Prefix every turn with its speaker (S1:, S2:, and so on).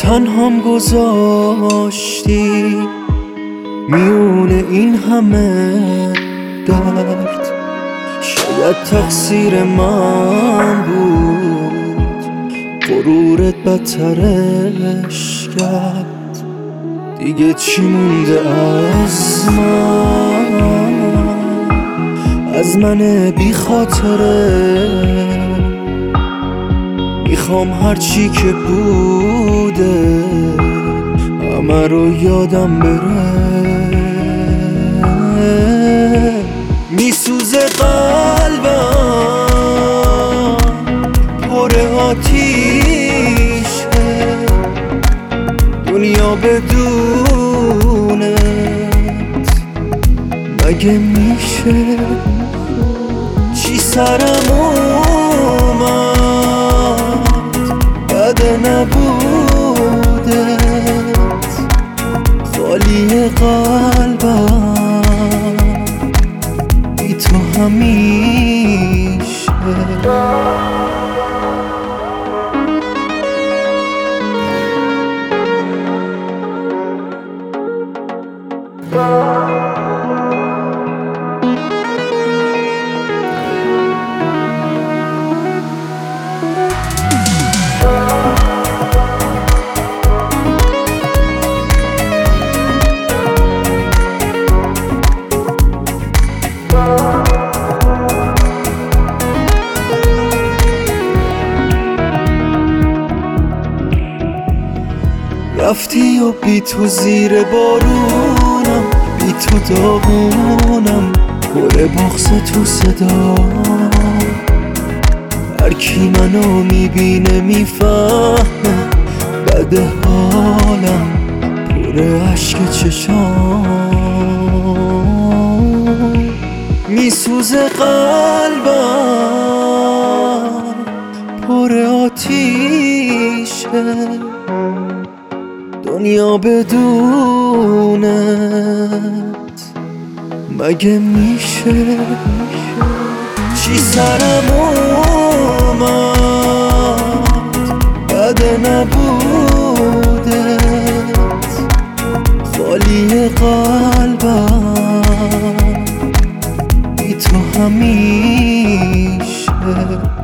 S1: تنهام گذاشتی میونه این همه درد. شاید تقصیر من بود، غرورت بدترش کرد. دیگه چی مونده از من بی خاطره؟ میخوام هرچی که بوده همه رو یادم بره. میسوزه قلبم، پر آتیشه، دنیا بدونت مگه میشه؟ چی سرم اومد بده نبودت، خالی قلبم بی تو همیشه. رفتی و بی تو زیر بارونم، بی تو داغونم، پر بغض تو صدا. هر کی منو میبینه میفهمه بد حالم، پر عشق چشام. میسوزه قلبم، پر آتیشه، دنیا بدونت مگه میشه؟ چی سرم اومد بده نبودت، خالی قلبم بی تو همیشه.